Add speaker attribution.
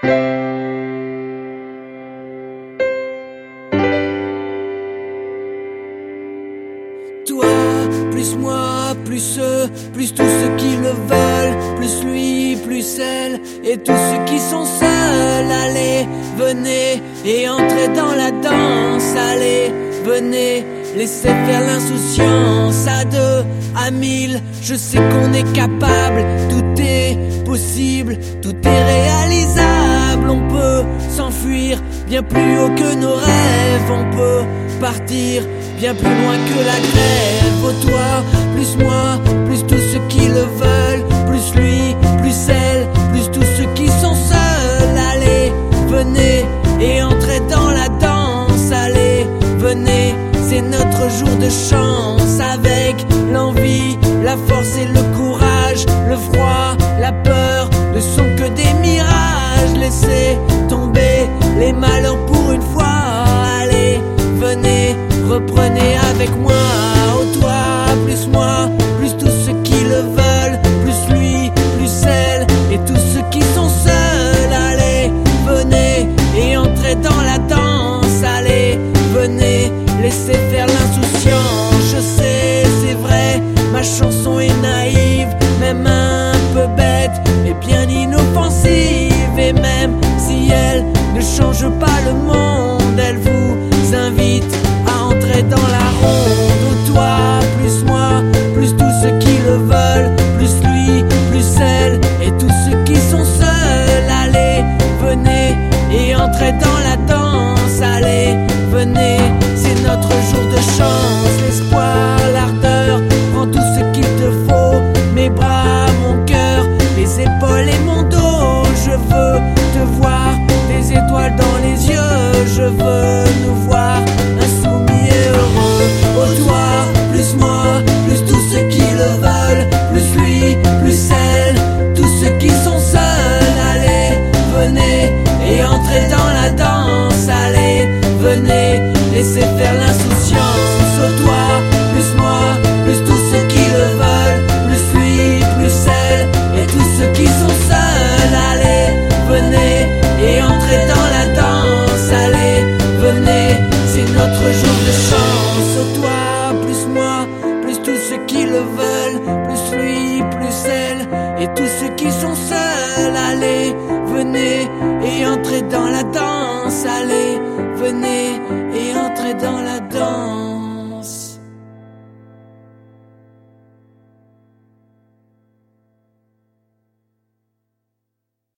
Speaker 1: Toi, plus moi, plus eux, plus tous ceux qui le veulent, plus lui, plus elle, et tous ceux qui sont seuls. Allez, venez et entrez dans la danse. Allez, venez, laissez faire l'insouciance. À deux, à mille, je sais qu'on est capable. Tout est possible, tout est réalisable. On peut s'enfuir bien plus haut que nos rêves. On peut partir bien plus loin que la grève. Oh toi, plus moi, plus tous ceux qui le veulent, plus lui, plus elle, plus tous ceux qui sont seuls. Allez, venez et entrez dans la danse. Allez, venez, c'est notre jour de chance. Avec l'envie, la force et le courage, le froid, la peur ne sont que des mirages. Laissez tomber les malheurs pour une fois. Allez, venez, reprenez avec moi. Oh toi, plus moi, plus tous ceux qui le veulent, plus lui, plus elle, et tous ceux qui sont seuls. Allez, venez et entrez dans la danse. Allez, venez, laissez faire l'insouciance. Je sais, c'est vrai, ma chanson est naïve, même un peu bête, mais bien inoffensive. Et même si elle ne change pas le monde, elle vous invite à entrer dans la ronde. Oh toi, plus moi, plus tous ceux qui le veulent, plus lui, plus elle, et tous ceux qui sont seuls. Allez, venez et entrez dans la danse. Allez, venez, c'est notre jour de chance. L'espoir, l'ardeur, prends tout ce qu'il te faut. Mes bras, mon cœur, mes épaules et mon dos. Je veux te voir, des étoiles dans les yeux. Je veux nous voir insoumis et heureux. Oh toi, plus moi, plus tous ceux qui le veulent, plus lui, plus elle, tous ceux qui sont seuls. Allez, venez et entrez dans la danse. Allez, venez, laissez faire l'insouciance. Oh toi, plus moi, plus tous ceux qui le veulent, plus lui, plus elle, et tous ceux qui sont seuls. Allez, venez et entrez dans la danse. Allez, venez, c'est notre jour de chance. Oh toi, plus moi, plus tous ceux qui le veulent, plus lui, plus elle, et tous ceux qui sont seuls. Allez, venez et entrez dans la danse. Allez, venez et entrez dans la danse.